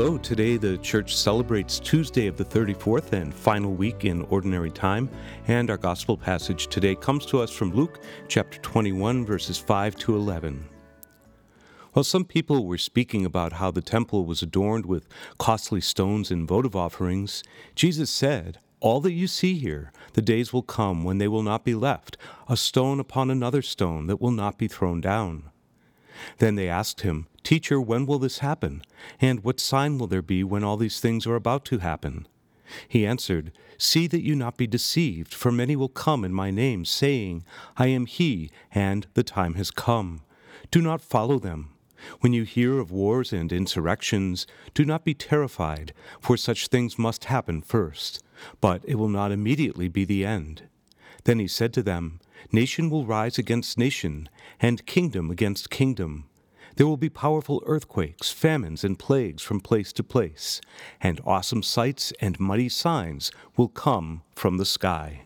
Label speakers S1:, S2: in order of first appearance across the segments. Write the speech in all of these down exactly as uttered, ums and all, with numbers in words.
S1: Hello, today the church celebrates Tuesday of the thirty-fourth and final week in Ordinary Time, and our gospel passage today comes to us from Luke chapter twenty-one, verses five to eleven. While some people were speaking about how the temple was adorned with costly stones and votive offerings, Jesus said, "All that you see here, the days will come when they will not be left, a stone upon another stone that will not be thrown down." Then they asked him, "Teacher, when will this happen? And what sign will there be when all these things are about to happen?" He answered, "See that you not be deceived, for many will come in my name, saying, 'I am he,' and 'the time has come.' Do not follow them. When you hear of wars and insurrections, do not be terrified, for such things must happen first, but it will not immediately be the end." Then he said to them, "Nation will rise against nation, and kingdom against kingdom. There will be powerful earthquakes, famines, and plagues from place to place, and awesome sights and mighty signs will come from the sky."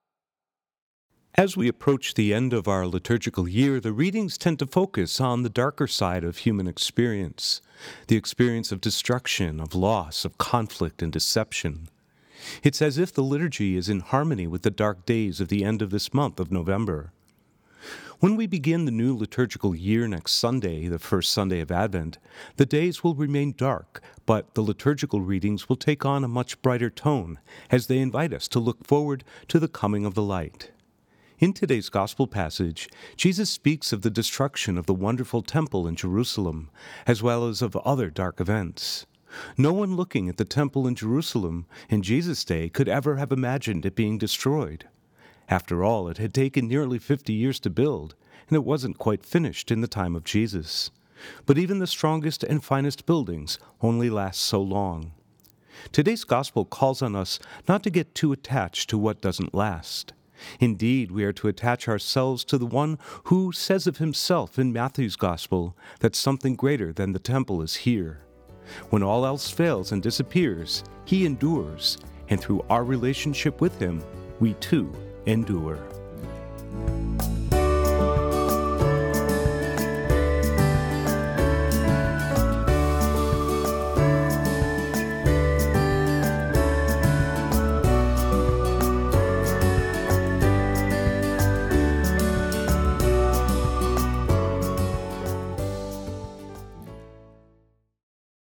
S1: As we approach the end of our liturgical year, the readings tend to focus on the darker side of human experience, the experience of destruction, of loss, of conflict and deception. It's as if the liturgy is in harmony with the dark days of the end of this month of November. When we begin the new liturgical year next Sunday, the first Sunday of Advent, the days will remain dark, but the liturgical readings will take on a much brighter tone as they invite us to look forward to the coming of the light. In today's gospel passage, Jesus speaks of the destruction of the wonderful temple in Jerusalem, as well as of other dark events. No one looking at the temple in Jerusalem in Jesus' day could ever have imagined it being destroyed. After all, it had taken nearly fifty years to build, and it wasn't quite finished in the time of Jesus. But even the strongest and finest buildings only last so long. Today's gospel calls on us not to get too attached to what doesn't last. Indeed, we are to attach ourselves to the one who says of himself in Matthew's gospel that something greater than the temple is here. When all else fails and disappears, he endures, and through our relationship with him, we too endure.